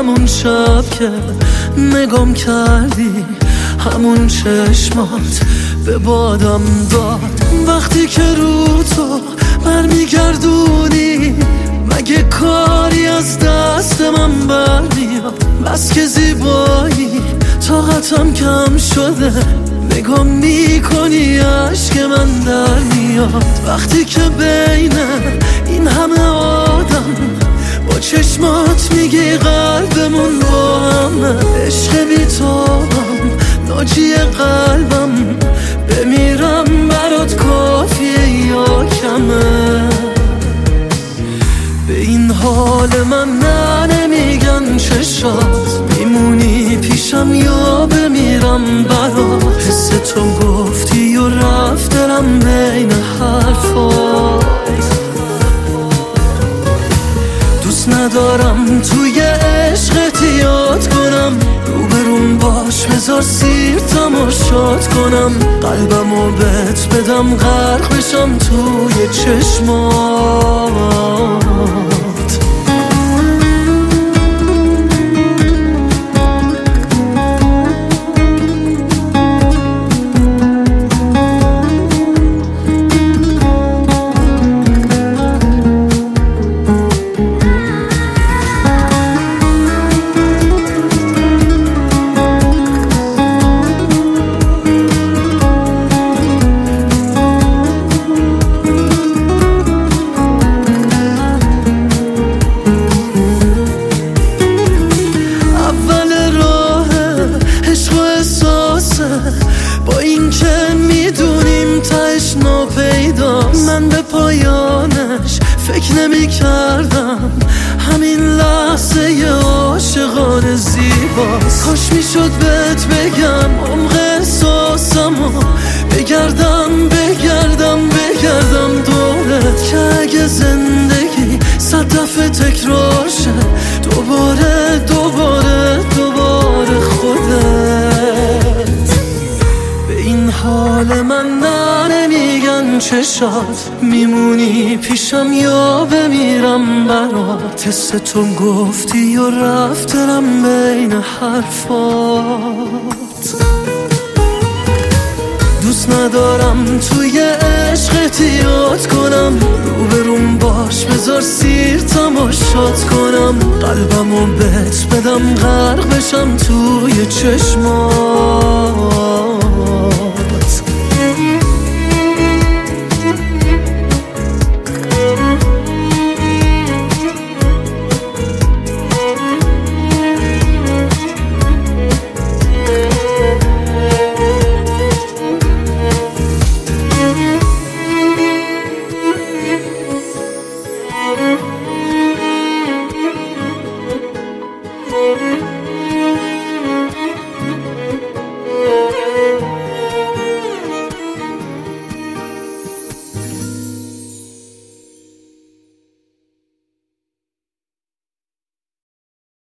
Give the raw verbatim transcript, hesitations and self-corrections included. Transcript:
همون شب که نگام کردی، همون چشمات به بادم داد. وقتی که رو تو برمیگردونی مگه کاری از دست من برمیاد؟ بس که زیبایی طاقتم کم شده، نگاه میکنی عشق من در میاد. وقتی که بین این همه آدم با چشمات میگی قلبمون با همه، عشق بی تو هم ناجی قلبم، بمیرم برات کافیه یا کمه؟ به این حال من نه نمیگن چشات، میمونی پیشم یا بمیرم برات. حس تو گفتی و رفت دلم بین حرفات. دوست ندارم توی عشقت یاد کنم، روبروم باش بذار سیر تماشات کنم، قلبمو بهت بدم غرق بشم توی چشمات. با این که میدونیم تاش ناپیداست، من به پایانش فکر نمی کردم، همین لحظه ی عاشقانه زیباست. کاش میشد بهت بگم عمق احساسمو، بگردم بگردم بگردم دورت، که اگه زندگی صد دفعه تکرار شه، دوباره دوباره دوباره خودت. این حال من نه نمیگن چشات، میمونی پیشم یا بمیرم برات. حس تو گفتی و رفت دلم بین حرفات. دوست ندارم توی عشقت یاد کنم، روبروم باش بذار سیر تماشات کنم، قلبمو بهت بدم غرق بشم توی چشمات.